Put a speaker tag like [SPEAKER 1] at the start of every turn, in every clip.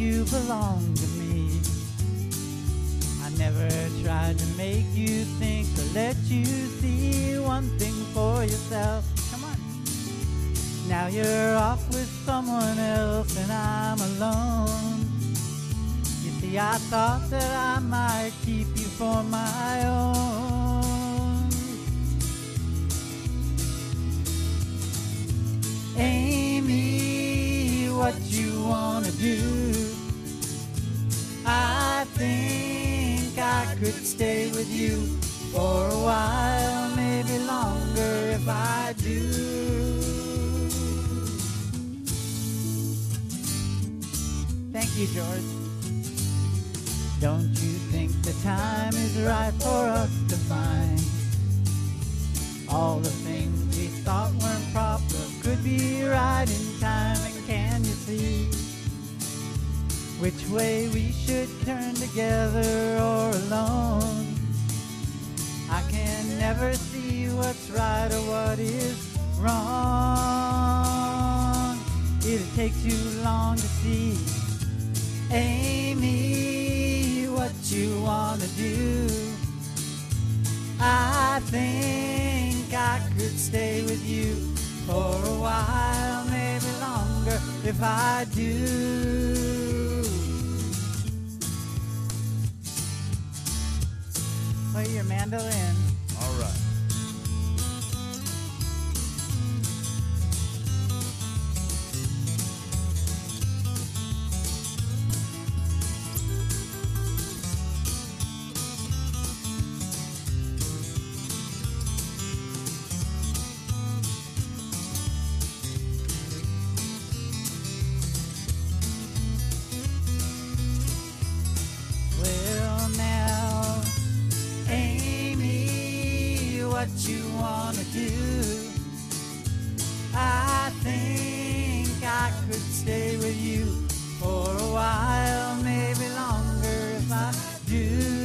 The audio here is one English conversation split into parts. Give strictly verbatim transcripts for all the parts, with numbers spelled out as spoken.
[SPEAKER 1] you belong to me. I never tried to make you think or let you see one thing for yourself. Come on. Now you're off with someone else and I'm alone. You see, I thought that I might keep you for my own. Amy, what you wanna do? I think I could stay with you for a while, maybe longer if I do. Thank you, George. Don't you think the time is right for us to find all the things we thought weren't proper could be right in time? And can you see which way we should turn, together or alone? I can never see what's right or what is wrong. It'll take too long to see. Amy, what you wanna do? I think I could stay with you for a while, maybe longer if I do. Play your mandolin.
[SPEAKER 2] All right.
[SPEAKER 1] Well now, Amy, what you wanna do? I think I could stay with you for a while, maybe longer if I do.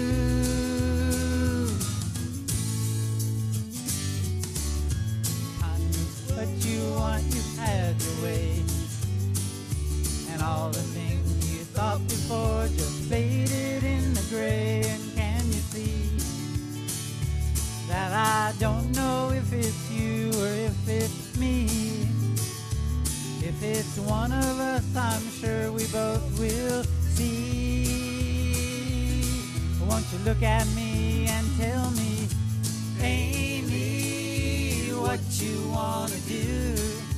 [SPEAKER 1] I knew what you want, you had your way, and all the things you thought before just faded in the gray. And can you see that I don't know if it's you or if it's me? If it's one of us, I'm sure we both will see. Won't you look at me and tell me, Amy, what you wanna do?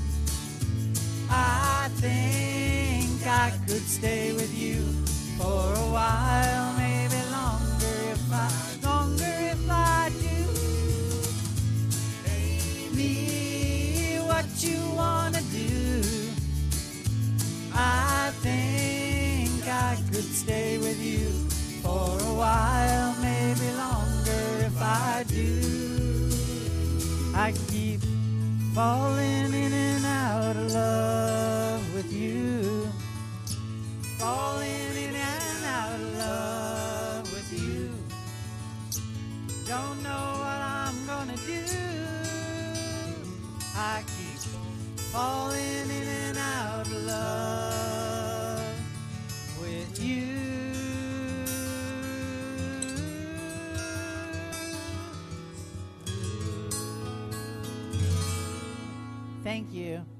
[SPEAKER 1] I think I could stay with you for a while, maybe longer if I, longer if I do. Amy, what you wanna do? I think I could stay with you for a while, maybe longer if I do. I keep falling in and out of love with you, falling in and out of love with you. Don't know what I'm gonna do. I keep falling in and out of love with you. Thank you.